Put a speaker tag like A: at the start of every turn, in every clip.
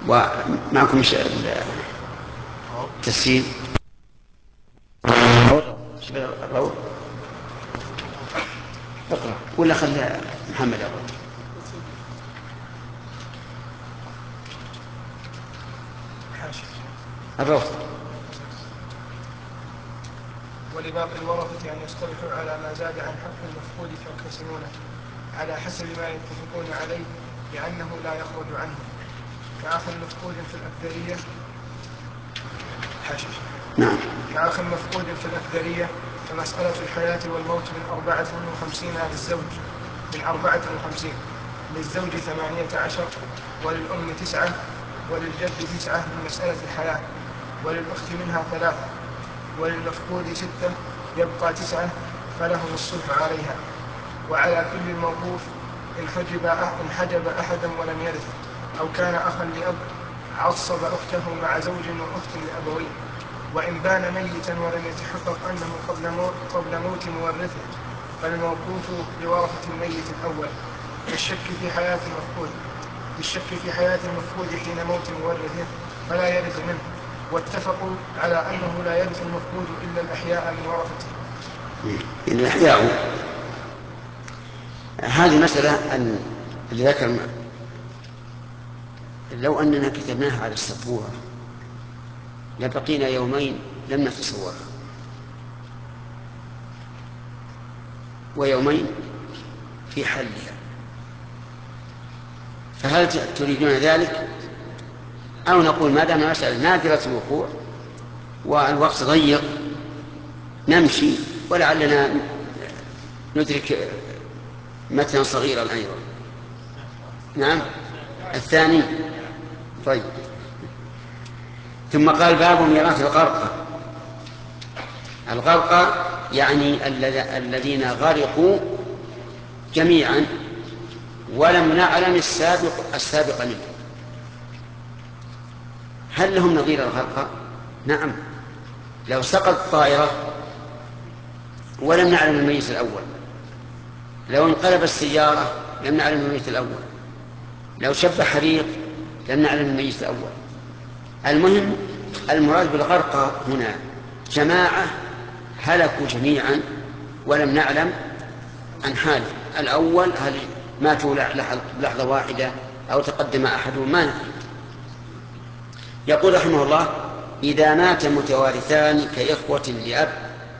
A: ومعكم التسجيل الروض اقرأ ولا خلى محمد أول. الروض.
B: ولباقي الورثة أن يصطلحوا على ما زاد عن حق المفقود فيقتسمونه على حسب ما يتفقون عليه لأنه لا يخرج عنه، كأخ مفقود في الأكدرية
A: نعم.
B: كأخ مفقود في الأكدرية، فمسألة الحياة والموت من 54 للزوج، من 54 للزوج 18، وللأم 9، وللجد 9 من مسألة الحياة، وللأخت منها 3، وللمفقود 6 يبقى 9، فلهم الصلح عليها. وعلى كل الموقوف إن حجب أحدا ولم يرث، أو كان أخا لأب عصب أخته مع زوج وأخت لأبوين، وإن بان ميتا ولم يتحقق أنه قبل موت مورثه، فالموقوف لورثة الميت الأول بالشك في حياة المفقود حين موت مورثه فلا يرث منه، واتفقوا على أنه لا يرث المفقود إلا الأحياء من ورثته.
A: الأحياء هذه مسألة اللي ذكر، لو أننا كتبناها على السبورة لبقينا يومين لم نتصورها، ويومين في حلها. فهل تريدون ذلك، أو نقول ما دام مسألة نادرة الوقوع والوقت ضيق نمشي ولعلنا ندرك متنا صغيرا أيضا؟ نعم الثاني. طيب. ثم قال باب ميراث الغرقى. الغرقى يعني الذين غرقوا جميعا ولم نعلم السابق منه. هل لهم نظير الغرقى؟ نعم. لو سقط طائرة ولم نعلم الميت الأول، لو انقلب السيارة لم نعلم الميت الأول، لو شب حريق لم نعلم الميت الأول. المهم المراد بالغرقى هنا جماعة هلكوا جميعا ولم نعلم عن حال الأول، هل ماتوا لحظة واحدة أو تقدم أحدهم، ما ندري. يقول رحمه الله: إذا مات متوارثان كإخوة لأب،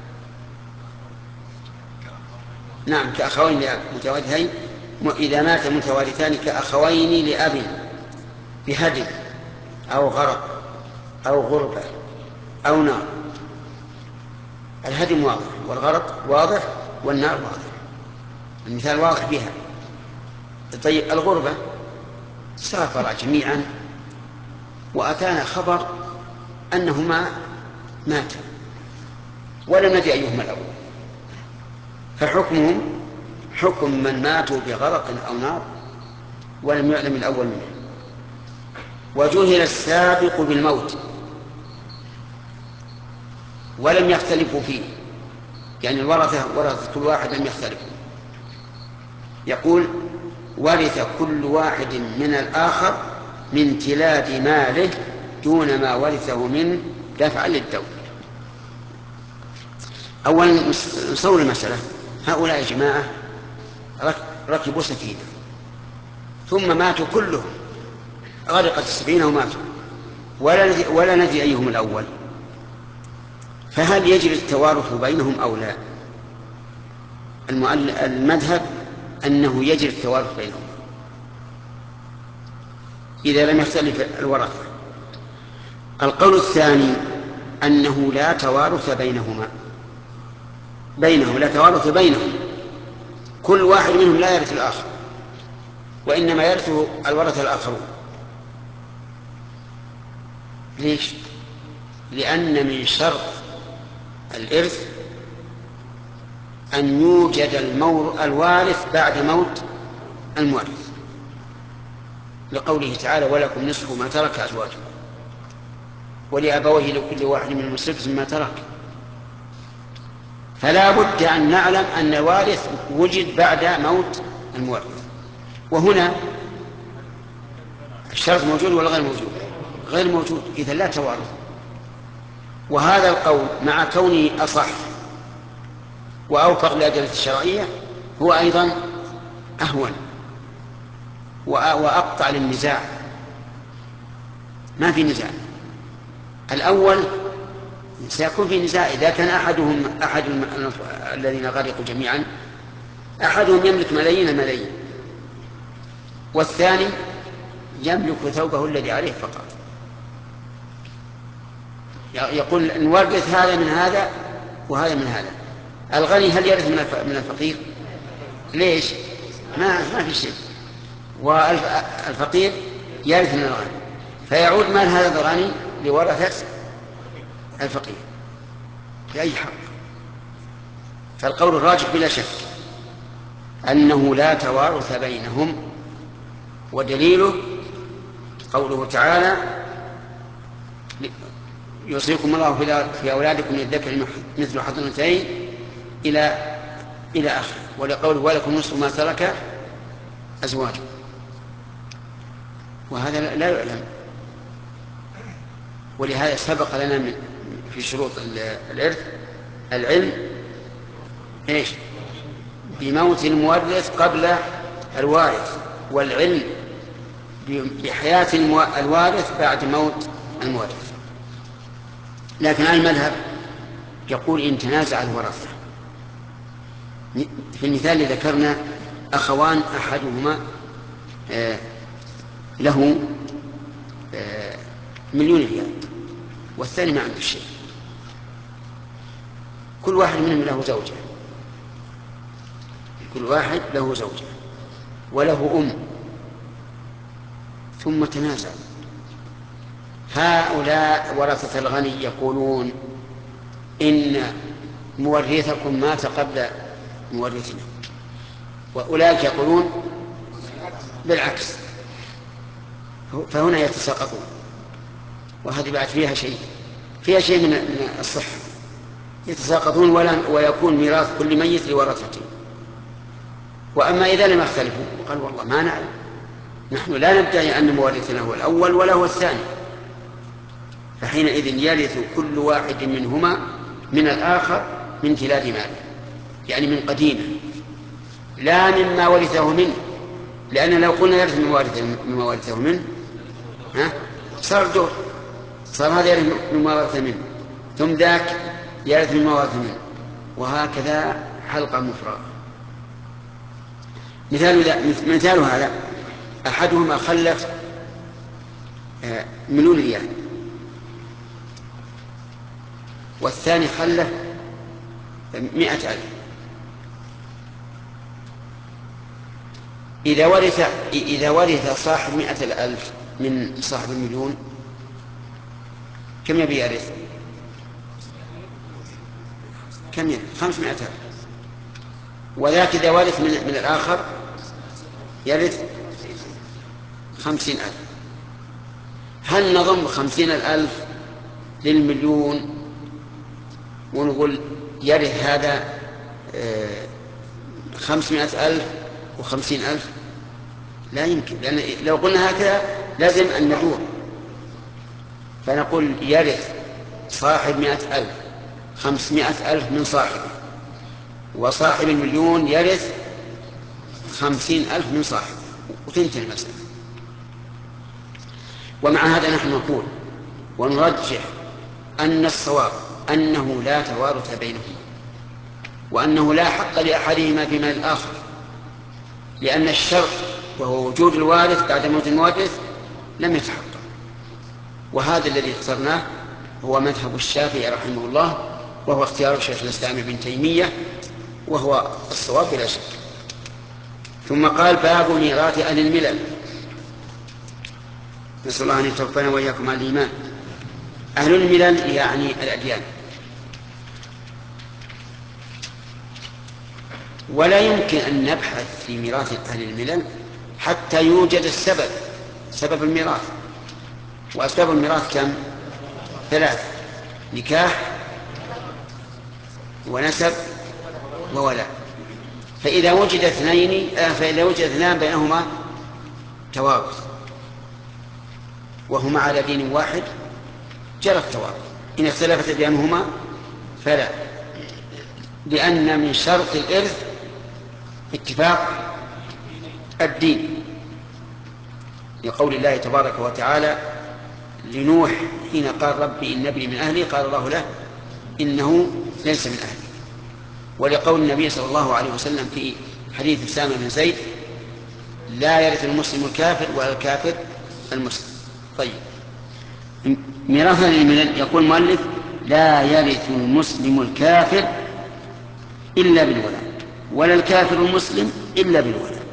A: نعم كأخوين لأب متوارثين، إذا مات متوارثان كأخوين لأب بهدم أو غرق أو غربة أو نار. الهدم واضح والغرق واضح والنار واضح، المثال واضح بها. طيب الغربة سافر جميعا وأتانا خبر أنهما ماتا ولم ندري أيهما الأول، فحكمهم حكم من ماتوا بغرق أو نار ولم يعلم الأول منه. وجهل السابق بالموت ولم يختلفوا فيه، يعني الورثة كل واحد لم يختلفوا. يقول: ورث كل واحد من الآخر من تلاد ماله دون ما ورثه من دفع للدولة. أولا نصور المسألة: هؤلاء جماعة ركبوا سفينة ثم ماتوا كلهم، غرقت السفينة وماتوا ولا ندري أيهم الأول، فهل يجري التوارث بينهم أو لا؟ المذهب أنه يجري التوارث بينهم إذا لم يختلف الورثة. القول الثاني أنه لا توارث لا توارث بينهم، كل واحد منهم لا يرث الآخر، وإنما يرثه الورثة الآخرون. ليش؟ لأن من شرط الإرث أن يوجد الوارث بعد موت المورث، لقوله تعالى: ولكم نصف ما ترك أزواجكم ولأبويه لكل واحد منهم السدس مما ترك. فلا بد أن نعلم أن الوارث وجد بعد موت المورث. وهنا الشرط موجود ولا غير موجود؟ غير موجود، إذا لا توارث. وهذا القول مع كونه أصح وأوفق للأدلة الشرعية هو أيضا أهون وأقطع للنزاع. ما في نزاع. الأول سيكون في نزاع إذا كان أحد الذين غرقوا جميعا أحدهم يملك ملايين، والثاني يملك ثوبه الذي عليه فقط. يقول نورث هذا من هذا وهذا من هذا. الغني هل يرث من الفقير؟ ليش؟ ما في شيء. والفقير يرث من الغني، فيعود مال هذا الغني لورثة الفقير بأي حق. فالقول الراجح بلا شك أنه لا توارث بينهم، ودليله قوله تعالى يوصيكم الله في أولادكم للذكر مثل حظ الأنثيين إلى آخره، ولقوله ولكم نصف ما ترك أزواجكم. وهذا لا يعلم، ولهذا سبق لنا في شروط الإرث العلم إيش؟ بموت المورث قبل الوارث، والعلم بحياة الوارث بعد موت المورث. لكن المذهب يقول إن تنازع الورثة. في المثال اللي ذكرنا أخوان أحدهما له 1,000,000 ريال والثاني ما عنده شيء، كل واحد منهم له زوجة، كل واحد له زوجة وله ثم تنازع. هؤلاء ورثة الغني يقولون إن مورثكم مات قبل مورثنا، وأولئك يقولون بالعكس، فهنا يتساقطون. وهذه بعد فيها شيء من الصحة. يتساقطون ويكون ميراث كل ميت لورثته. وأما إذا لم يختلفوا قال والله ما نعلم، نحن لا ندعي أن مورثنا هو الأول ولا هو الثاني، فحينئذ يرث كل واحد منهما من الآخر من تلاد ماله، يعني من قديمه لا مما ورثه منه، لأن لو قلنا يرث مما ورثه منه صار دور، صار هذا يرث مما ورثه منه ثم ذاك يرث مما ورثه منه، وهكذا حلقة مفرغة. مثال هذا أحدهما خلف 1,000,000 ريال والثاني خلف 100,000. إذا ورث صاحب 100,000 من صاحب 1,000,000 كم يبي يرث؟ كم يرث؟ 500,000. وذاك إذا ورث من الآخر يرث 50,000. هل نضم 50,000 لل1,000,000 ونقول يرث هذا 500,000 و50,000؟ لا يمكن، لأن لو قلنا هكذا لازم أن ندور، فنقول يرث صاحب 100,000 500,000 من صاحبه، وصاحب 1,000,000 يرث 50,000 من صاحبه، وتنتهي المسألة. ومع هذا نحن نقول ونرجح أن الصواب أنه لا توارث بينهما، وأنه لا حق لأحدهما في مال الآخر، لأن الشرط وهو وجود الوارث بعد موت المورث لم يتحقق. وهذا الذي اخترناه هو مذهب الشافعي رحمه الله، وهو اختيار شيخ الإسلام ابن تيمية، وهو الصواب بلا شك. ثم قال باب ميراث أهل الملل. نسأل الله أن يتوفانا وإياكم على الإيمان. أهل الملل يعني الأديان. ولا يمكن أن نبحث في ميراث أهل الملل حتى يوجد سبب الميراث. وأسباب الميراث كم؟ 3: نكاح ونسب وولاء. فإذا وجد اثنان بينهما توارث وهما على دين واحد جرى التوارث. إن اختلفت أديانهما فلا، لأن من شرط الإرث اتفاق الدين، لقول الله تبارك وتعالى لنوح حين قال ربي إن ابني من أهلي قال الله له إنه ليس من أهلي، ولقول النبي صلى الله عليه وسلم في حديث أسامة بن زيد لا يرث المسلم الكافر ولا الكافر المسلم. طيب، ميراثا يقول المؤلف لا يرث المسلم الكافر إلا بالولاء ولا الكافر المسلم إلا بالولاء.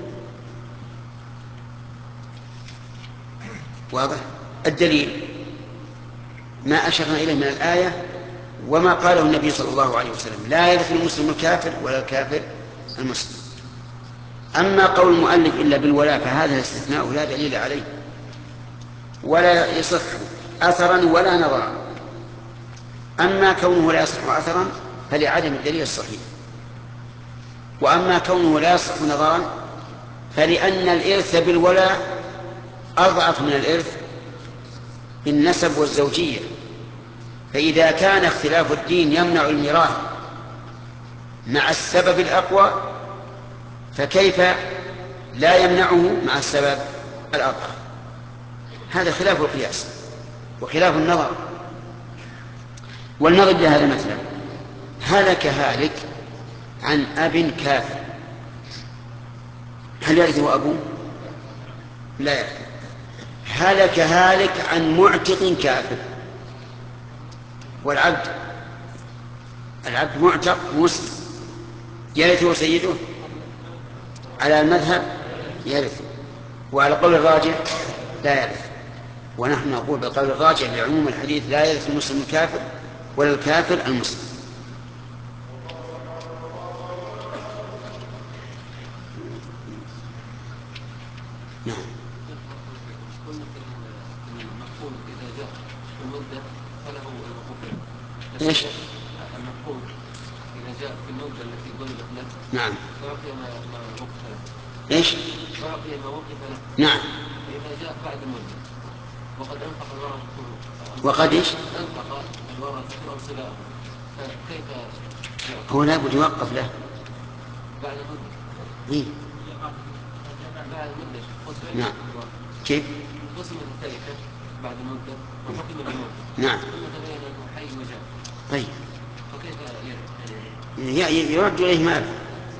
A: واضح؟ الدليل ما أشرنا إليه من الآية وما قاله النبي صلى الله عليه وسلم لا يرث المسلم الكافر ولا الكافر المسلم. أما قول المؤلف إلا بالولاء فهذا الاستثناء لا دليل عليه ولا يصح أثرا ولا نظرا. أما كونه لا يصح أثرا فلعدم الدليل الصحيح، وأما كونه لا يصح نظرا فلأن الإرث بالولاء أضعف من الإرث بالنسب والزوجية. فإذا كان اختلاف الدين يمنع الميراث مع السبب الأقوى فكيف لا يمنعه مع السبب الأضعف؟ هذا خلاف القياس وخلاف النظر. والنظر لهذا مثلا هلك هالك عن أب كافر، هل يرثه أبوه؟ لا يرثه. هلك هالك عن معتق كافر، والعبد معتق مسلم يرثه سيده؟ على المذهب يرث، وعلى قول الراجح لا يرث. ونحن نقول بالقول الراجح لعموم الحديث لا يرث المسلم الكافر ولا الكافر المسلم. نعم. ايش؟
C: المفقود إذا جاء في المدة التي ضربت له
A: نعم
C: فأعطي ما وقف له.
A: ايش؟
C: فأعطي ما وقف له.
A: نعم.
C: إذا جاء بعد المدة وقد أنفق الورثة
A: وقد ايش؟
C: أنفق الورثة أرسله، فكيف
A: هو لا بد يوقف له
C: بعد المدة؟
A: إيه؟
C: بعد المدة
A: نعم. كيف؟
C: قسم التركة بعد المدة وحكم الموت.
A: نعم.
C: ثم تبين أنه حي وجاء.
A: طيب
C: فكيف
A: يرد إليه ماله،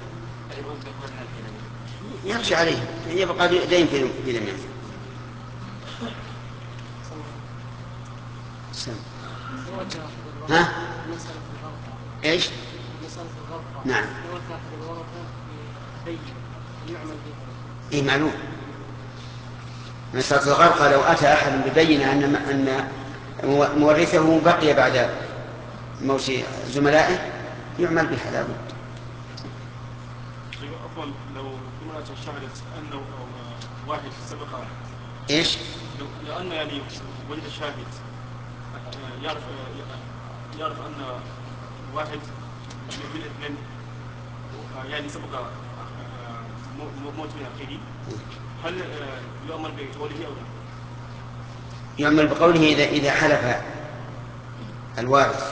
A: يرجع عليه، يبقى دين في ذمته. ها؟ ايش؟ نعم. اي معلوم. مسألة الغرقى لو أتى أحد ببينة أن مورثه بقي بعد موت زملائه يعمل بها لا بد.
D: عفوا، لو امرأة شهدت أنه واحد سبق
A: ايش؟
D: لأن يعني وجد شاهد يعرف أن واحد من الاثنين يعني سبق موت من أخيه، هل يؤمر بقوله أو لا؟
A: يعمل بقوله إذا حلف الوارث،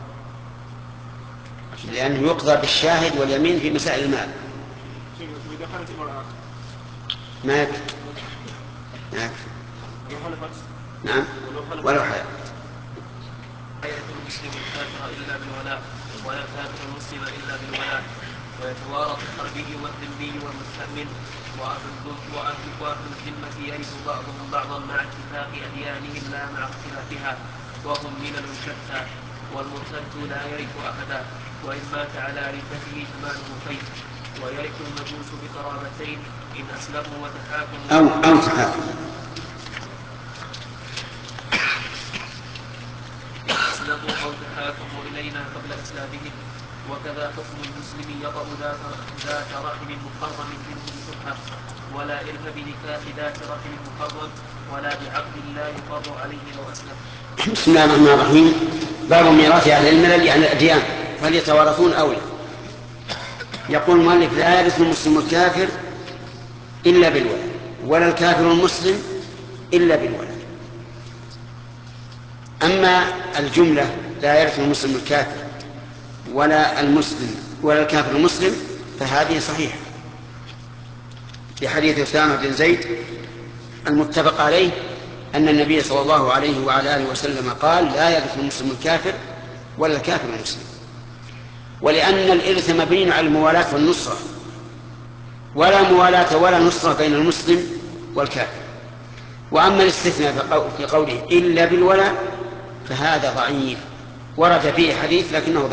A: لأنه يقضى بالشاهد واليمين في مسائل المال.
D: إذا كانت امرأة
A: ما يكفي. نعم ولو حلف.
C: لا يرث المسلم الكافر إلا بالولاء ولا الكافر المسلم إلا بالولاء، ويتوارث الحربي والذمي والمستأمن وأهل الذمة يرث بعضهم بعضا مع اتفاق أديانهم لا مع اختلافها، وهم ملل شتى. والمرتد لا يرث أحدا، وإن مات على ردته فماله فيه. ويرث المجوس بقرابتين إن أسلموا وتحاكموا
A: أو تحاكموا
C: أو تحاكموا إلينا قبل إسلامهم. وكذا حكم المسلم يطأ ذات رحم محرم منه بشبهة، ولا إرث بنكاح ذات رحم محرم، ولا بعقد لا يقر عليه لو أسلم.
A: بسم الله الرحمن الرحيم. باب ميراث أهل الملل يعني الأديان، هل يتوارثون أو لا؟ يقول المؤلف لا يرث المسلم الكافر إلا بالولاء ولا الكافر المسلم إلا بالولاء. أما الجملة لا يرث المسلم الكافر ولا المسلم ولا الكافر المسلم فهذه صحيحة لحديث أسامة بن زيد المتفق عليه أن النبي صلى الله عليه وعلى آله وسلم قال لا يرث المسلم الكافر ولا الكافر المسلم. ولأن الإرث مبني على الموالاة والنصرة، ولا موالاة ولا نصرة بين المسلم والكافر. وأما الاستثناء في قوله إلا بالولاء فهذا ضعيف، ورد فيه حديث لكنه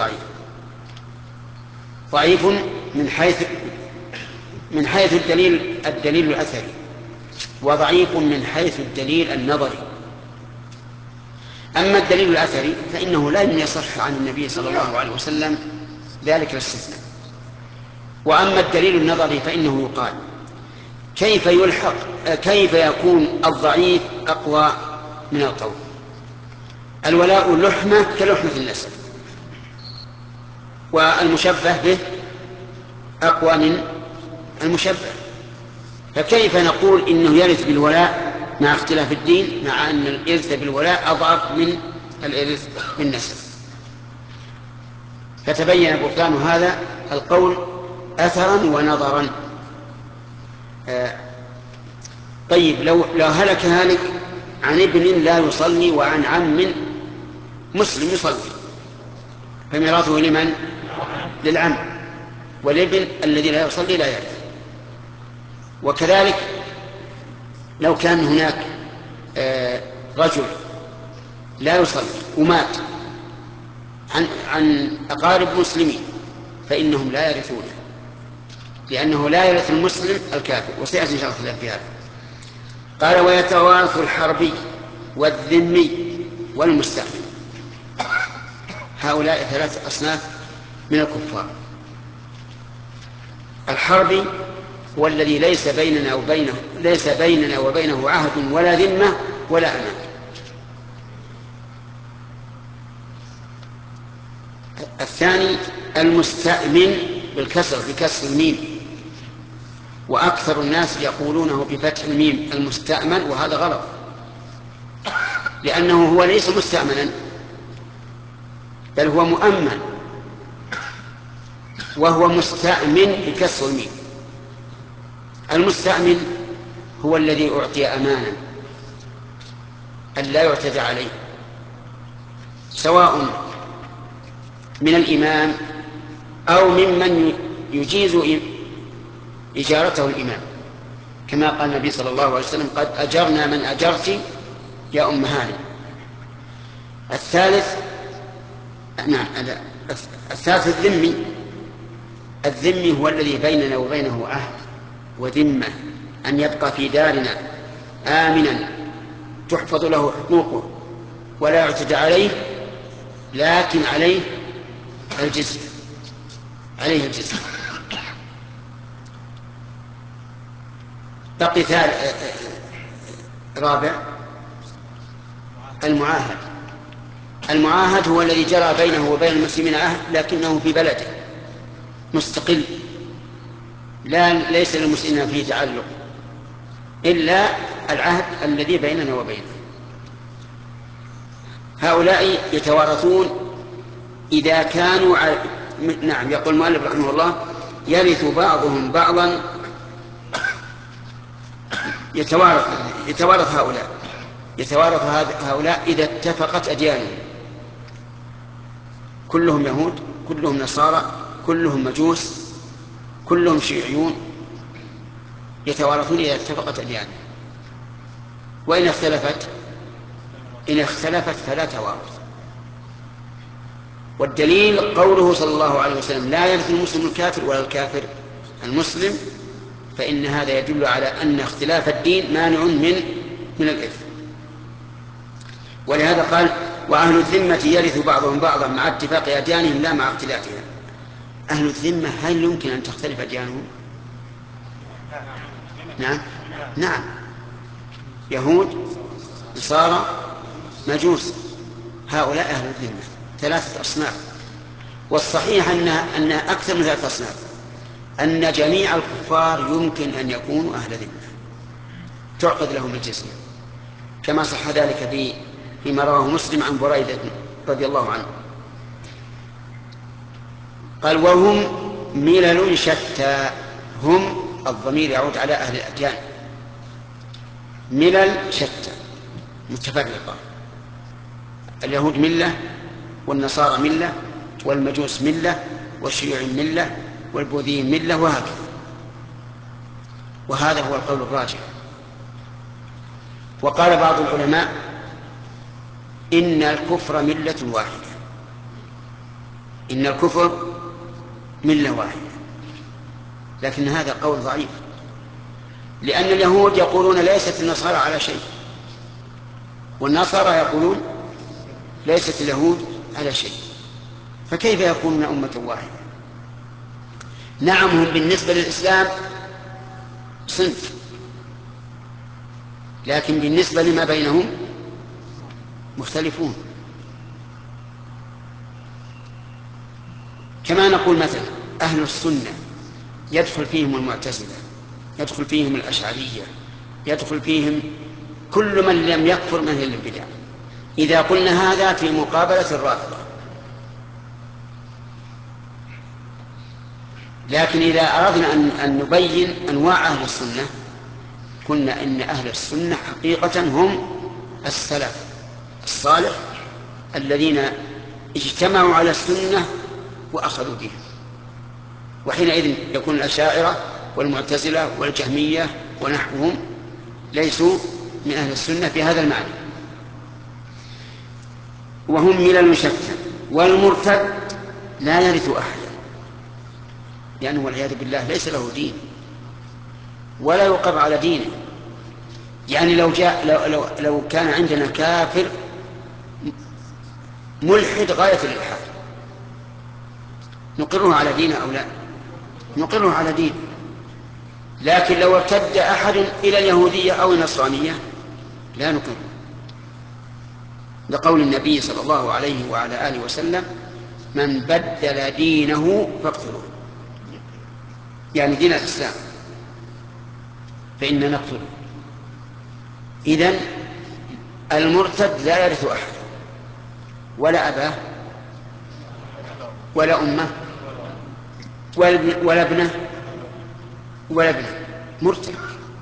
A: ضعيف من حيث الدليل الأثري، وضعيف من حيث الدليل النظري. أما الدليل الأثري فإنه لا يصح عن النبي صلى الله عليه وسلم ذلك الاستثناء. وأما الدليل النظري فإنه يقال كيف يكون الضعيف أقوى من القوي؟ الولاء لحمة كلحمة النسب، والمشبه به أقوى من المشبه، فكيف نقول إنه يرث بالولاء مع اختلاف الدين مع أن الإرث بالولاء أضعف من الإرث بالنسب؟ فتبين بطلان هذا القول أثرا ونظرا. طيب لو هلك هالك عن ابن لا يصلي وعن عم مسلم يصلي فميراثه لمن؟ للعم، والابن الذي لا يصلي لا يرث. وكذلك لو كان هناك رجل لا يصلي ومات عن أقارب مسلمين فإنهم لا يرثونه، لأنه لا يرث المسلم الكافر، وسيأتي إن شاء الله في هذا. قال ويتوارث الحربي والذمي والمستأمن. هؤلاء 3 أصناف من الكفار. الحربي هو الذي ليس بيننا وبينه عهد ولا ذمة ولا أمان. الثاني المستأمن بالكسر بكسر الميم، وأكثر الناس يقولونه بفتح الميم المستأمن، وهذا غلط، لأنه هو ليس مستأمنا بل هو مؤمن، وهو مستأمن بكسر الميم. المستأمن هو الذي أعطي أمانا أن لا يعتدى عليه، سواء من الإمام أو ممن يجيز إجارته الإمام، كما قال النبي صلى الله عليه وسلم قد أجرنا من أجرت يا أم هانئ. الثالث الذمي هو الذي بيننا وبينه عهد وذمة أن يبقى في دارنا آمنا تحفظ له حقوقه ولا يعتدى عليه، لكن عليه الجزية. بقي رابع المعاهد هو الذي جرى بينه وبين المسلمين عهد لكنه في بلده مستقل، ليس للمسلمين فيه تعلق إلا العهد الذي بيننا وبينه. هؤلاء يتوارثون إذا كانوا نعم. يقول المؤلف رحمه الله يرث بعضهم بعضا، يتوارث هؤلاء إذا اتفقت أديانهم، كلهم يهود، كلهم نصارى، كلهم مجوس، كلهم شيعيون، يتوارثون إذا اتفقت أديانهم. وإن اختلفت فلا توارث. والدليل قوله صلى الله عليه وسلم لا يرث المسلم الكافر ولا الكافر المسلم، فإن هذا يدل على أن اختلاف الدين مانع من الإرث. ولهذا قال وأهل الذمة يرث بعضهم بعضا مع اتفاق أديانهم لا مع اختلافها. أهل الذمة هل يمكن أن تختلف أديانهم؟ نعم. يهود، نصارى، مجوس، هؤلاء أهل الذمة 3 أصناف. والصحيح أن أكثر من 3 أصناف، أن جميع الكفار يمكن أن يكونوا أهل ذمة تعقد لهم الجزية، كما صح ذلك في فيما رواه مسلم عن بريدة رضي الله عنه قال وهم ملل شتى. هم الضمير يعود على أهل الأديان، ملل شتى متفرقة، اليهود ملة والنصارى ملة والمجوس ملة والشيوعي ملة والبوذيين ملة وهكذا. وهذا هو القول الراجح. وقال بعض العلماء إن الكفر ملة واحدة، إن الكفر ملة واحدة، لكن هذا قول ضعيف، لأن اليهود يقولون ليست النصارى على شيء، والنصارى يقولون ليست اليهود على شيء، فكيف يكونون أمة واحدة؟ نعم هم بالنسبة للإسلام صنف، لكن بالنسبة لما بينهم مختلفون. كما نقول مثلا أهل السنة يدخل فيهم المعتزلة، يدخل فيهم الأشعرية، يدخل فيهم كل من لم يكفر من أهل البدع، إذا قلنا هذا في مقابلة الرافضة. لكن إذا أردنا أن نبين أنواع أهل السنة قلنا إن أهل السنة حقيقة هم السلف الصالح الذين اجتمعوا على السنة وأخذوا بها. وحينئذ يكون الأشاعرة والمعتزلة والجهمية ونحوهم ليسوا من أهل السنة في هذا المعنى. وهم ملل شتى. والمرتد لا يرث أحدا، لأنه والعياذ بالله ليس له دين ولا يقر على دينه. يعني لو كان عندنا كافر ملحد غاية الإلحاد نقره على دينه أو لا؟ نقره على دينه. لكن لو ارتد أحد إلى اليهودية أو النصرانية لا نقره، لقول النبي صلى الله عليه وعلى آله وسلم من بدل دينه فاقتلوه، يعني دين الإسلام فإن نقتله. إذن المرتد لا يرث أحد، ولا أباه ولا أمه ولا ابنه ولا ابنه، مرتد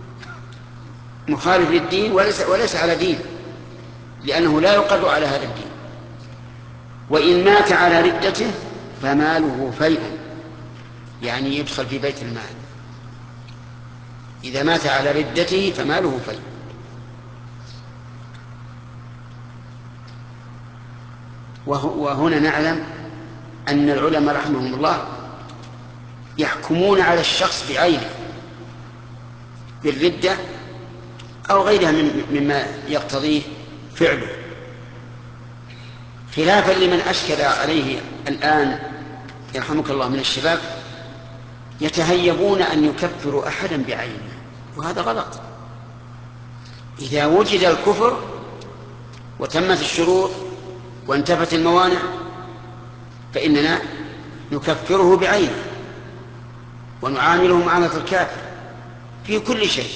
A: مخالف للدين وليس على دين، لأنه لا يقر على هذا الدين. وإن مات على ردته فماله فيء، يعني يدخل في بيت المال. إذا مات على ردته فماله فيء. وهنا نعلم أن العلماء رحمهم الله يحكمون على الشخص بعينه بالردة أو غيرها مما يقتضيه فعله، خلافا لمن أشكل عليه الآن يرحمك الله من الشباب يتهيبون أن يكفروا أحدا بعينه، وهذا غلط. إذا وجد الكفر وتمت الشروط وانتفت الموانع فإننا نكفره بعينه ونعامله معاملة الكافر في كل شيء،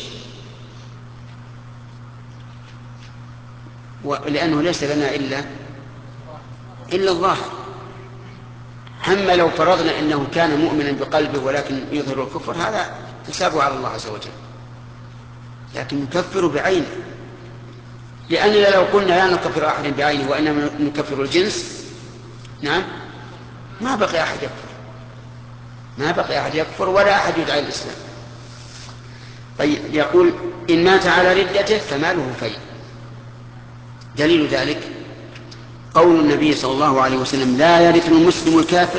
A: لأنه ليس لنا إلا الظاهر. أما لو فرضنا أنه كان مؤمنا بقلبه ولكن يظهر الكفر هذا حسابه على الله عز وجل، لكن نكفر بعينه، لأننا لو قلنا لا نكفر أحد بعينه وإنما نكفر الجنس نعم ما بقي أحد يكفر ولا أحد يدعي الإسلام. طيب يقول إن مات على ردته فماله فيء. دليل ذلك قول النبي صلى الله عليه وسلم لا يرث المسلم الكافر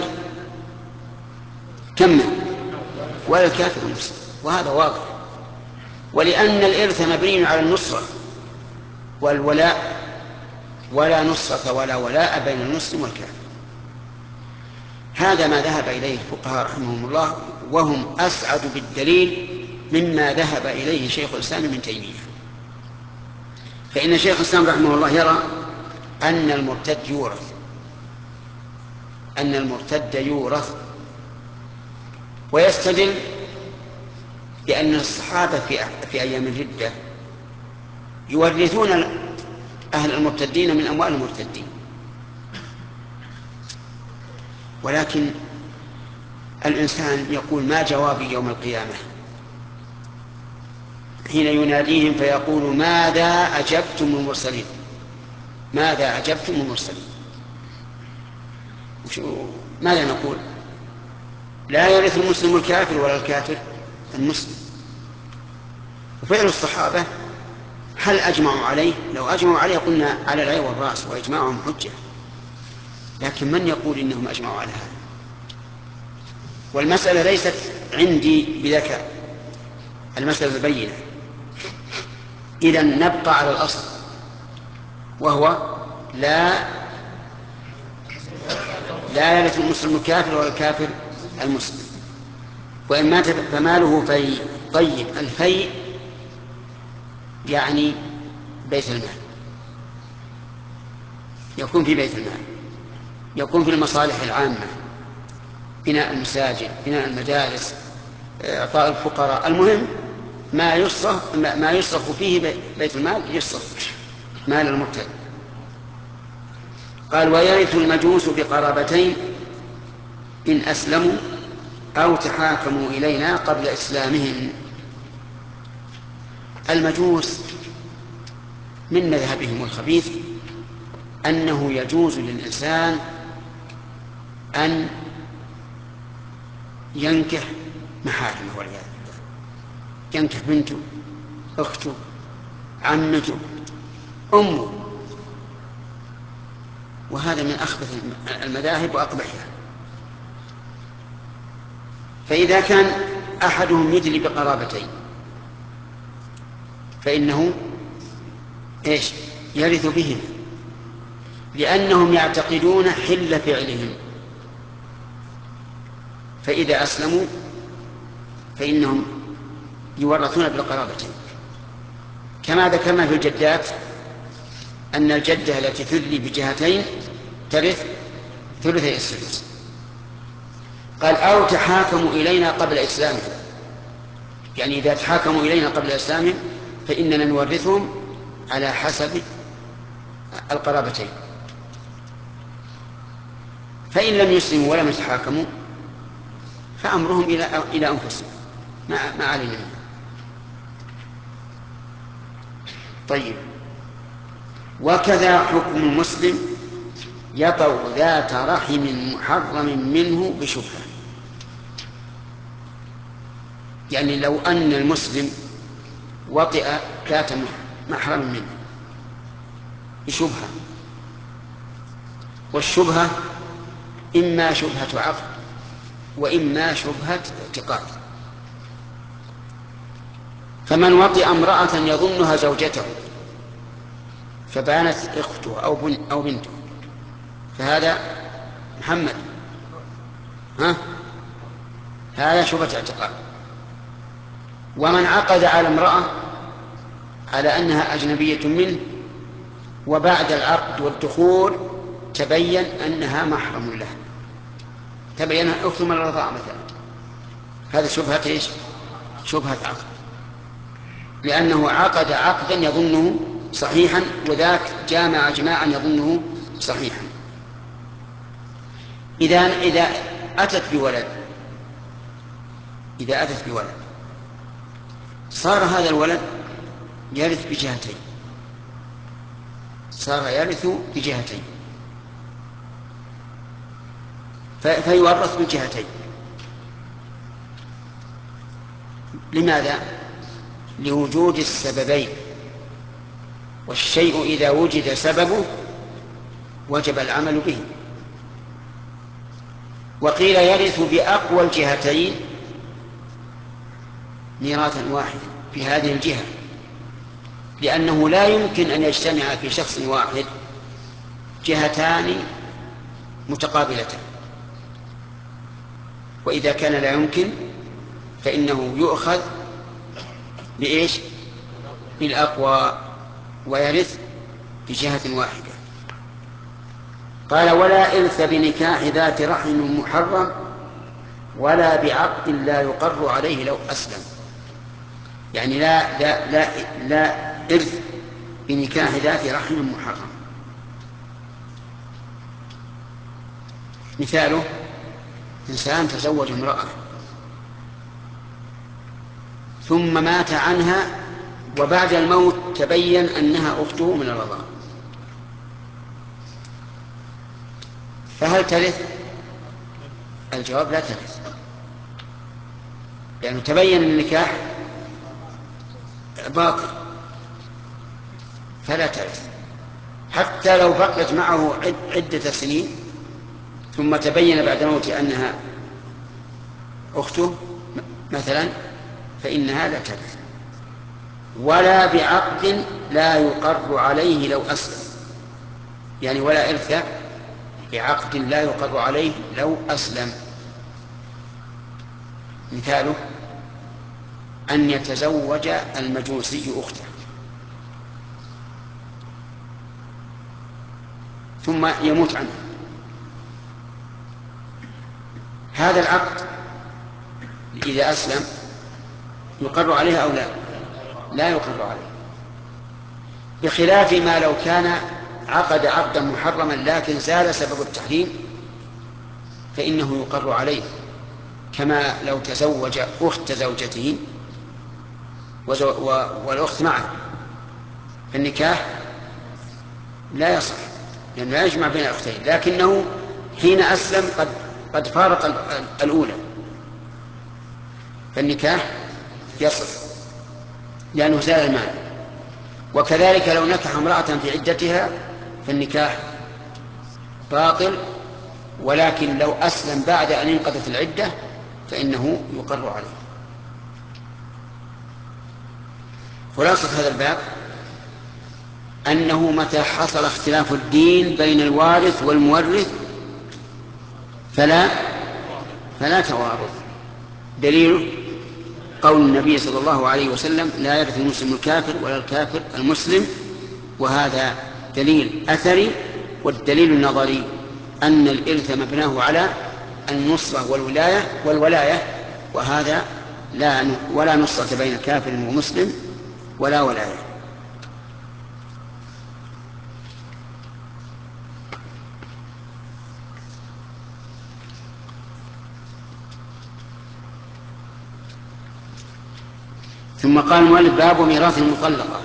A: كمل ولا الكافر المسلم، وهذا واضح. ولأن الإرث مبني على النصرة والولاء، ولا نصرة ولا ولاء بين المسلم والكافر. هذا ما ذهب إليه الفقهاء رحمهم الله، وهم أسعد بالدليل مما ذهب إليه شيخ الإسلام ابن تيمية. فإن شيخ الإسلام رحمه الله يرى أن المرتد يورث، ويستدل بأن الصحابة في أيام الردة يورثون أهل المرتدين من أموال المرتدين. ولكن الإنسان يقول ما جوابي يوم القيامة حين يناديهم فيقول ماذا أجبتم المرسلين؟ ماذا أجبتم المرسلين؟ ماذا نقول؟ لا يرث المسلم الكافر ولا الكافر المسلم. وفعل الصحابة هل أجمعوا عليه؟ لو أجمعوا عليه قلنا على العين والرأس وإجماعهم حجة، لكن من يقول إنهم أجمعوا على هذا؟ والمسألة ليست عندي بذكاء، المسألة بينة. إذن نبقى على الأصل وهو لا يرث المسلم الكافر ولا الكافر المسلم. وإن مات فماله في. طيب الفيء يعني بيت المال، يكون في بيت المال، يكون في المصالح العامة، بناء المساجد، بناء المدارس، إعطاء الفقراء، المهم ما يصرف فيه بيت المال يصرف مال المرتد. قال ويرث المجوس بقرابتين إن أسلموا أو تحاكموا إلينا قبل إسلامهم. المجوس من مذهبهم الخبيث أنه يجوز للإنسان أن ينكح محارمه والعياذ بالله، ينكح بنته، أخته، عمته، أمه، وهذا من أخبث المذاهب وأقبحها. فإذا كان أحدهم يدلي بقرابتين فإنه يرث بهم، لأنهم يعتقدون حل فعلهم، فإذا أسلموا فإنهم يورثون بالقرابتين. كما ذكرنا في الجدات أن الجدة التي تدلي بجهتين ترث ثلثي السدس. قال أو تحاكموا إلينا قبل إسلامهم، يعني إذا تحاكموا إلينا قبل إسلامهم فإننا نورثهم على حسب القرابتين. فإن لم يسلموا ولم يتحاكموا فأمرهم إلى أنفسهم، ما علينا منه. طيب وكذا حكم المسلم يطأ ذات رحم محرم منه بشبهة. يعني لو أن المسلم وطئ ذات محرم منه بشبهة، والشبهة إما شبهة عقد وإما شبهة اعتقاد. فمن وطئ امرأة يظنها زوجته فبانت اخته أو بنته فهذا محمد، هذا شبهة اعتقاد. ومن عقد على امرأة على أنها أجنبية منه وبعد العقد والدخول تبين أنها محرم له، تبين أخت من الرضاعة مثلا، هذا شبهة شبهة عقد، لأنه عقد عقدا يظنه صحيحا وذاك جامع جماعا يظنه صحيحا. إذا أتت بولد صار هذا الولد يرث بجهتين، فيورث بجهتين. لماذا؟ لوجود السببين، والشيء إذا وجد سببه وجب العمل به. وقيل يرث بأقوى الجهتين ميراثا واحدا في هذه الجهة، لأنه لا يمكن أن يجتمع في شخص واحد جهتان متقابلتان، وإذا كان لا يمكن فإنه يؤخذ بالأقوى ويرث بجهة واحدة. قال ولا إرث بنكاح ذات رحم محرم ولا بعقد لا يقر عليه لو أسلم. يعني لا إرث بنكاح ذات رحم محرم. مثاله: إنسان تزوج امرأة ثم مات عنها وبعد الموت تبين أنها أخته من الرضاعة، فهل ترث؟ الجواب: لا ترث، لأنه تبين النكاح باطل فلا ترث، حتى لو بقيت معه عدة سنين ثم تبين بعد موته أنها أخته مثلا فإنها لا ترث. ولا بعقد لا يقر عليه لو أسلم، يعني ولا إرث بعقد لا يقر عليه لو أسلم. مثاله: أن يتزوج المجوسي أخته ثم يموت عنه، هذا العقد إذا أسلم يقر عليه أو لا؟ لا يقر عليه، بخلاف ما لو كان عقد عقدا محرما لكن زال سبب التحريم فإنه يقر عليه، كما لو تزوج أخت زوجته والأخت معه، فالنكاح لا يصح لأنه لا يجمع بين الأختين، لكنه حين أسلم قد فارق الأولى فالنكاح يصح لأنه زال المانع. وكذلك لو نكح امرأة في عدتها فالنكاح باطل، ولكن لو أسلم بعد أن انقضت العدة فإنه يقر عليه. خلاصة هذا الباب أنه متى حصل اختلاف الدين بين الوارث والمورث فلا توارث. دليل قول النبي صلى الله عليه وسلم: لا يرث المسلم الكافر ولا الكافر المسلم، وهذا دليل أثري. والدليل النظري أن الإرث مبناه على النصرة والولاية، وهذا ولا نصرة بين كافر ومسلم ولا ولاية. ثم قال المؤلف: باب ميراث المطلقة.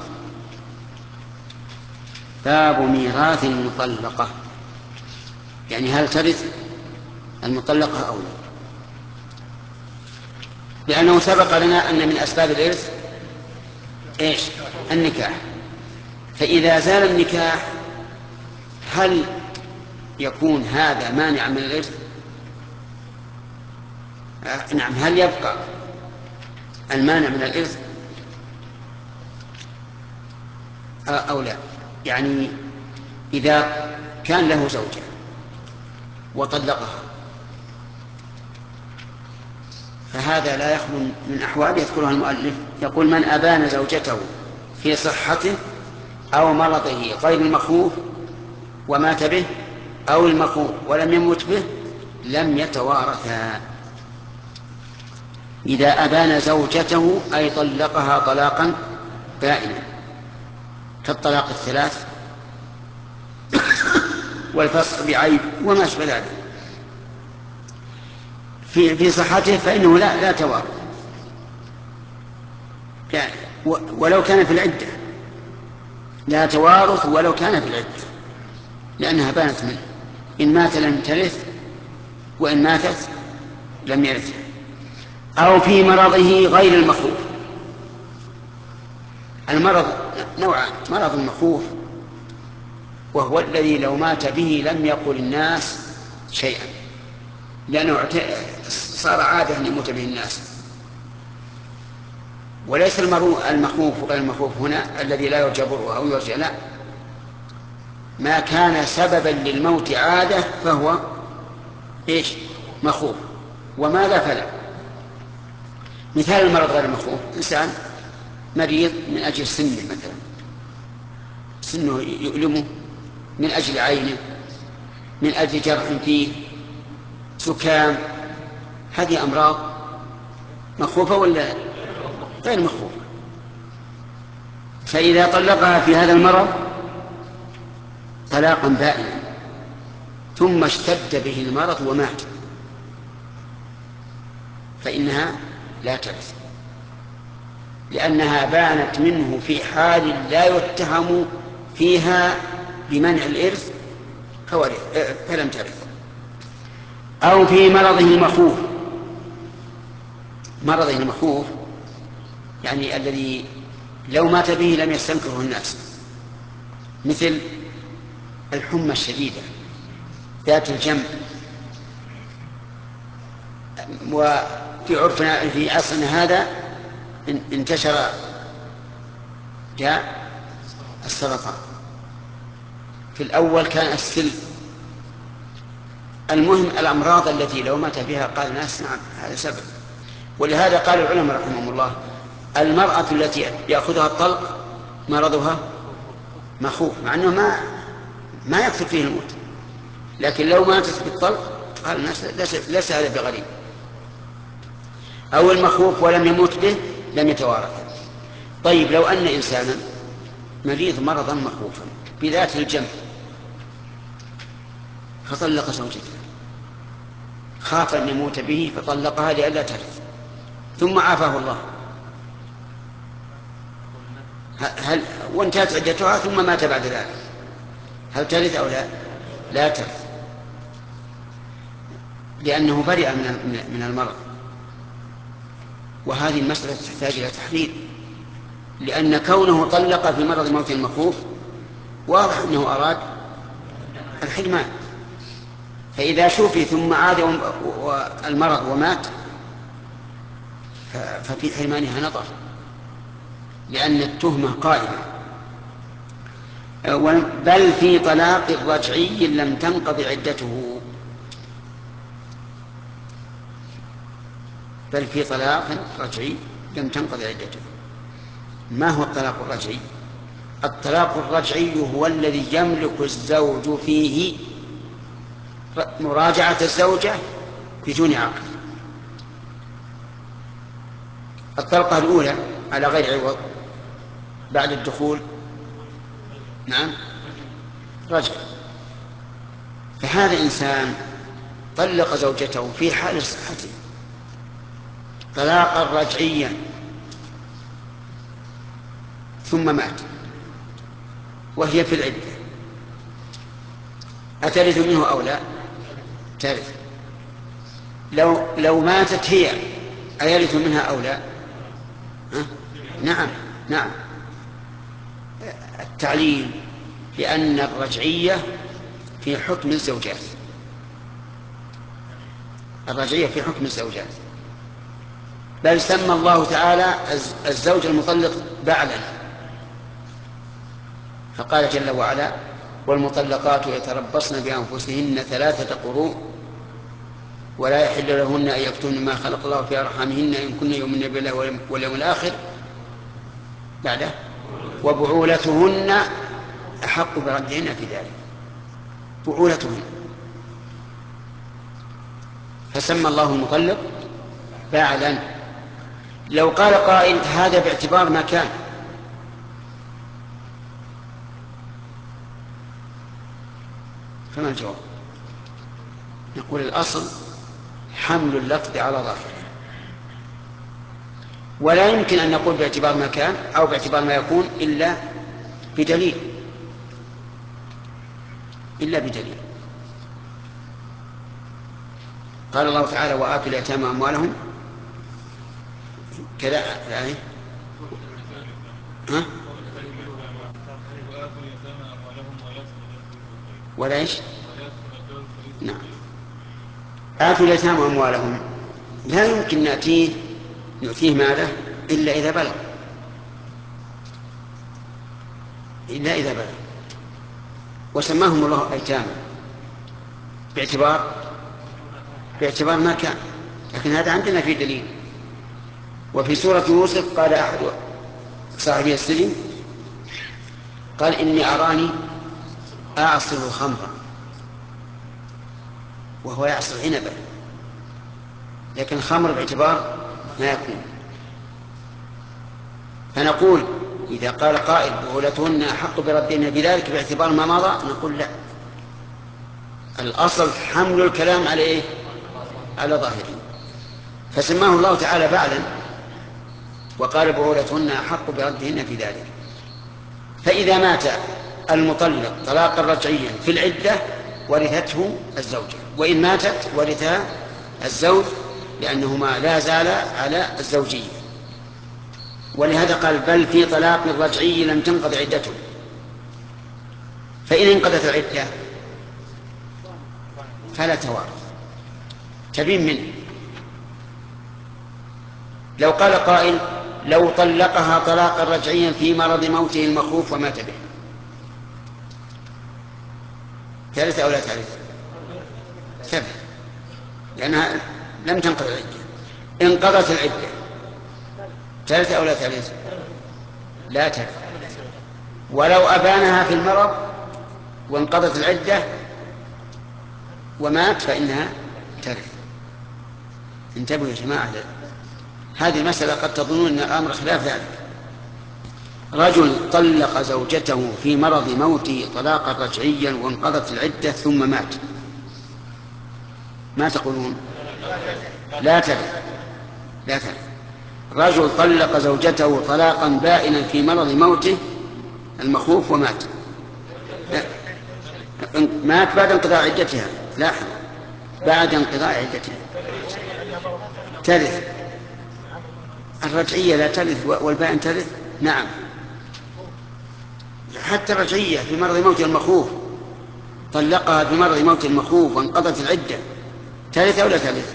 A: باب ميراث المطلقة يعني هل ترث المطلقة أو لا؟ لأنه سبق لنا أن من أسباب الإرث إيش؟ النكاح. فإذا زال النكاح هل يكون هذا مانع من الإرث؟ نعم. هل يبقى المانع من الإرث أو لا؟ يعني إذا كان له زوجة وطلقها فهذا لا يخلو من أحوال يذكرها المؤلف. يقول: من أبان زوجته في صحته أو مرضه غير المخوف ومات به، أو المخوف ولم يمت به، لم يتوارثا. إذا أبان زوجته أي طلقها طلاقا بائنا كالطلاق الثلاث والفسخ بعيب وما أشبه ذلك في صحته فإنه لا توارث، يعني ولو كان في العدة لا توارث ولو كان في العدة، لأنها بانت منه. إن مات لم ترث، وإن ماتت لم يرث. أو في مرضه غير المخوف. المرض نوعان: مرض المخوف وهو الذي لو مات به لم يقل الناس شيئا لأنه صار عادة أن يموت به الناس. وليس المخوف وغير المخوف هنا الذي لا يرجى بره أو يرجى، لا، ما كان سببا للموت عادة فهو إيش؟ مخوف. وما لا فلا. مثال المرض غير المخوف: إنسان مريض من أجل سنه مثلا، سنه يؤلمه، من أجل عينه، من أجل جرح فيه، سكام، هذه أمراض مخوفة ولا غير مخوفة؟ فإذا طلقها في هذا المرض طلاقا بائنا ثم اشتد به المرض ومات فإنها لا ترث، لأنها بانت منه في حال لا يتهم فيها بمنع الإرث فلم ترث. أو في مرضه المخوف، مرضه المخوف يعني الذي لو مات به لم يستنكره الناس، مثل الحمى الشديدة ذات الجنب. وفي عرفنا في عصرنا هذا انتشر جاء السرطان، في الأول كان السل. المهم الأمراض التي لو مات بها قال الناس نعم هذا سبب. ولهذا قال العلماء رحمهم الله المرأة التي يأخذها الطلق مرضها مخوف، مع أنه ما يكثر فيه الموت، لكن لو ماتت بالطلق قال الناس ليس هذا بغريب. أو المخوف ولم يموت به لم يتوارث. طيب لو أن إنسانا مريض مرضا مخوفا بذات الجنب فطلق زوجته، خاف أن يموت به فطلقها لئلا ترث، ثم عافاه الله، هل وانتهت عدتها ثم مات بعد ذلك، هل ترث أو لا؟ لا ترث، لأنه برئ من المرض. وهذه المسألة تحتاج إلى تحليل، لأن كونه طلق في مرض موت المخوف واضح أنه أراد الحرمان، فإذا شوفي ثم عاد المرض ومات ففي حرمانها نظر، لأن التهمة قائمة. بل في طلاق رجعي لم تنقض عدته، بل في طلاق رجعي لم تنقض عدته. ما هو الطلاق الرجعي؟ الطلاق الرجعي هو الذي يملك الزوج فيه مراجعة الزوجة بدون عقد. الطلقة الأولى على غير عوض بعد الدخول نعم رجع. فهذا إنسان طلق زوجته في حال صحته طلاقا رجعيا ثم مات وهي في العدة، أترث منه أو لا؟ ترث. لو ماتت هي أيرث منها أو لا؟ نعم نعم. التعليل لأن الرجعية في حكم الزوجات، الرجعية في حكم الزوجات، بل سمى الله تعالى الزوج المطلق بعلا، فقال جل وعلا والمطلقات يتربصن بأنفسهن 3 قروء ولا يحل لهن أن يكتمن ما خلق الله في أرحامهن إن كن يؤمن بالله واليوم الآخر بعده وبعولتهن أحق بردهن في ذلك، بعولتهن. فسمى الله المطلق باعلا. لو قال قائل هذا باعتبار ما كان، فما الجواب؟ نقول الأصل حمل اللفظ على ظاهره، ولا يمكن أن نقول باعتبار ما كان أو باعتبار ما يكون إلا بدليل، قال الله تعالى وآتوا اليتامى أموالهم كذا يعني ولا إيش؟ نعم. آتوا اليتامى أموالهم لا يمكن نؤتيه ماله إلا إذا بلغ، وسماهم الله أيتاما باعتبار ما كان، لكن هذا عندنا في دليل. وفي سورة يوسف قال أحد صاحبي السجن قال إني أراني أعصر خمرا وهو يعصر عنبا، لكن الخمر باعتبار ما يكون. فنقول إذا قال قائل بغولتهن أحق بردهن بذلك باعتبار ما مضى، نقول لا، الأصل حمل الكلام على إيه؟ على ظاهره. فسماه الله تعالى بعلا وقال بغولتهن أحق بردهن في ذلك. فإذا مات المطلق طلاقا رجعيا في العدة ورثته الزوجة، وإن ماتت ورثها الزوج، لأنهما لا زالا على الزوجية. ولهذا قال بل في طلاق الرجعي لم تنقض عدته. فإن انقضت العدة فلا توارث، تبين منه. لو قال قائل لو طلقها طلاقا رجعيا في مرض موته المخوف ومات به، ترث أو لا ترث؟ ترث، لأنها لم تنقض العدة. انقضت العدة ترث أو لا ترث؟ لا ترث. ولو أبانها في المرض وانقضت العدة ومات فإنها ترث. انتبهوا يا جماعة، هذه المسألة قد تظنون أن الأمر خلاف ذلك. رجل طلق زوجته في مرض موته طلاقا رجعيا وانقضت العدة ثم مات، ما تقولون؟ لا ترث، لا ترث. رجل طلق زوجته طلاقا بائنا في مرض موته المخوف ومات، مات بعد انقضاء عدتها، لاحظ، بعد انقضاء عدتها، ترث. الرجعية لا ترث والبائن ترث؟ نعم، حتى الرجعية في مرض موت المخوف، طلقها في مرض موت المخوف وانقضت العدة، ترث أو لا ترث؟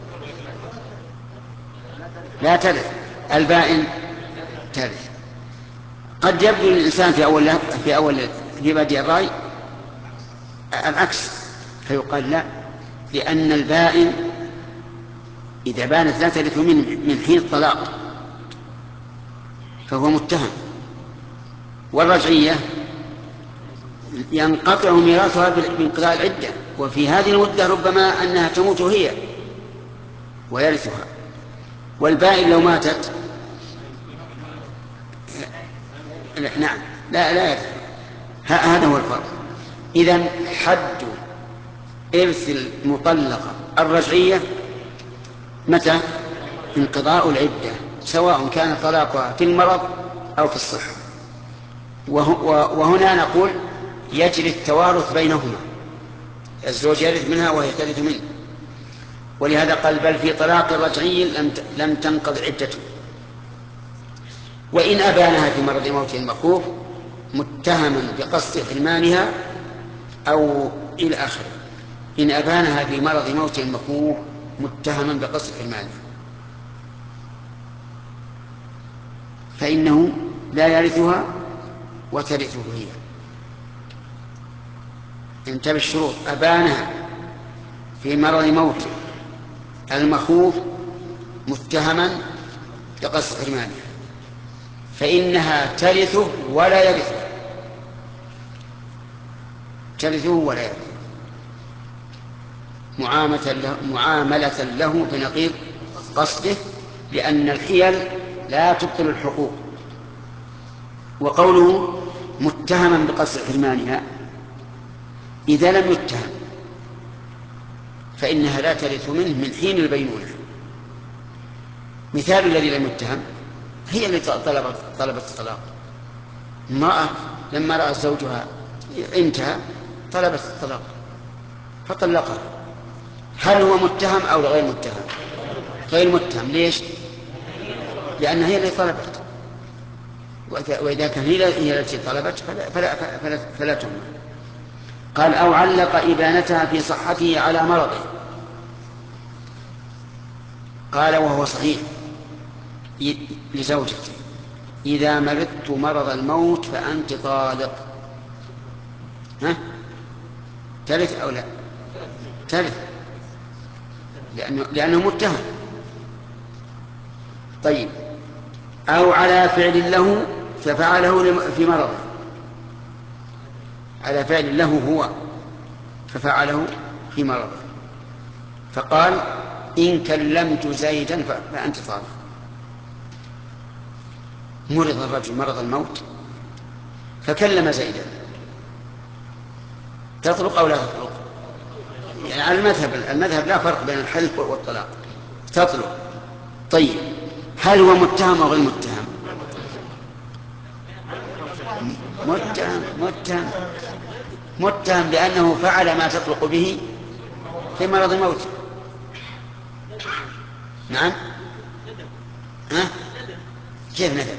A: لا ترث. البائن ترث. قد يبدو للإنسان في بدء الرأي العكس، فيقال لا، لأن البائن إذا بانت لا ترث من حين الطلاق فهو متهم، والرجعية ينقطع ميراثها بانقضاء العدة، وفي هذه المدة ربما أنها تموت هي ويرثها. والبائن لو ماتت نعم لا يرث. هذا هو الفرق. إذن حد إرث المطلقة الرجعية متى؟ انقضاء العدة، سواء كان طلاقها في المرض أو في الصحة. وهنا نقول يجري التوارث بينهما، الزوج يرث منها وهي ترث منه. ولهذا قال بل في طلاق رجعي لم تنقض عدته. وإن أبانها في مرض موت المخوف متهما بقصد حرمانها أو إلى آخره. إن أبانها في مرض موت المخوف متهما بقصد حرمانها فإنه لا يرثها وترثه هي. انتبه الشروط: أبانها في مرض موت المخوف متهما بقصد حرمانها فإنها ترثه ولا يرثه، ترثه ولا يرثه معاملة له بنقيض قصده، لأن الحيل لا تبطل الحقوق. وقوله متهما بقصد حرمانها، إذا لم يتهم فإنها لا ترث منه من حين البينونة. مثال الذي لم يتهم هي اللي طلبت الطلاق. امرأة لما رأى زوجها انتهى طلبت الطلاق فطلقها، هل هو متهم أو غير متهم؟ غير متهم. ليش؟ لأنها هي اللي طلبت، وإذا كان هي التي طلبت فلا تهم. قال أو علق إبانتها في صحته على مرضه. قال وهو صحيح لزوجته: إذا مرضت مرض الموت فأنت طالق. ترث أو لا؟ ترث، لأنه متهم. طيب، أو على فعل له ففعله في مرضه، على فعل له هو ففعله في مرضه، فقال إن كلمت زيدا فأنت طالق. مرض الرجل مرض الموت فكلم زيدا، تطلق أو لا تطلق؟ يعني على المذهب لا فرق بين الحلف والطلاق، تطلق. طيب هل هو متهم أو غير متهم؟ متهم لأنه فعل ما تطلق به في مرض الموت. نعم. ها؟ كيف ندم؟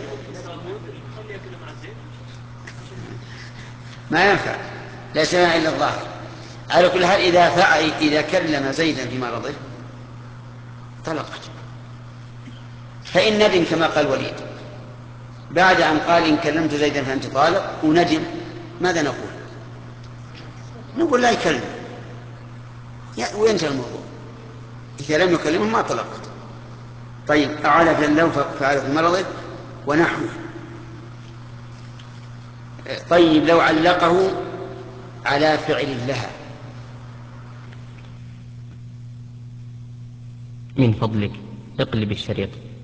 A: ما ينفع، ليس لنا إلا الظاهر. على كل حال إذا كلم زيدا في مرضه طلقت. فإن ندم كما قال وليد بعد أن قال إن كلمت زيدا فأنت طالق وندم، ماذا نقول؟ نقول لا يكلم وينتهي الموضوع. إذا لم يكلمه ما طلقت. طيب أعاد في اللو فعل في مرضه ونحوه. طيب لو علقه على فعل لها.
E: من فضلك اقلب الشريط.